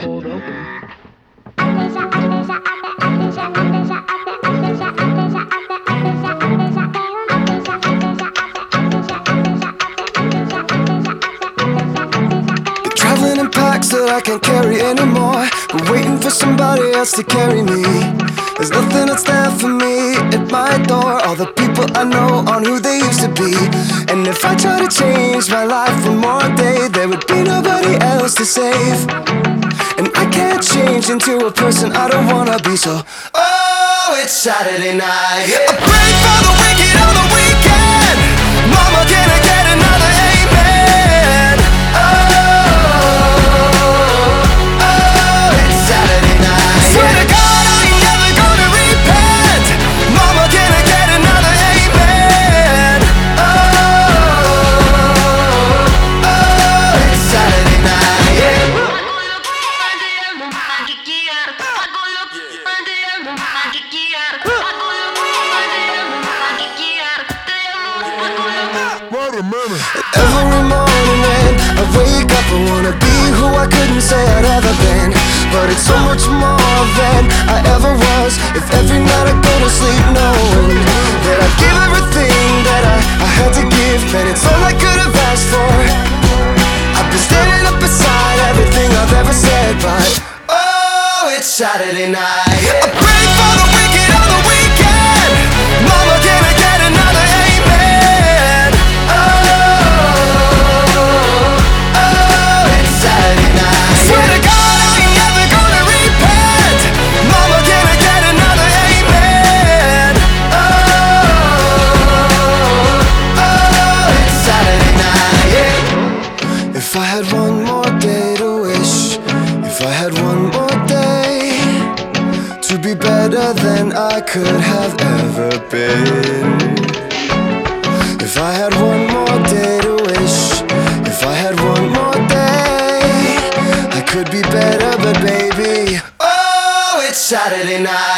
cold open. Traveling in packs that I can't carry anymore, but waiting for somebody else to carry me. There's nothing that's there for me at my door. All the people I know aren't who they used to be. And if I try to change my life one more day, there would be nobody else to save. And I can't change into a person I don't wanna be. So, oh, it's Saturday night. I pray for the wicked on the weekend. Mama, can I get another amen? Every morning when I wake up, I wanna be who I couldn't say I'd ever been. But it's so much more than I ever was. If every night I go to sleep knowing that I gave everything that I had to give, man, it's all I could have asked for. I've been standing up beside everything I've ever said, but oh, it's Saturday night. I pray for the wicked on the weekend. Mama, can I get another amen? If I had one more day to wish, if I had one more day to be better than I could have ever been. If I had one more day to wish, if I had one more day, I could be better, but baby, oh, it's Saturday night.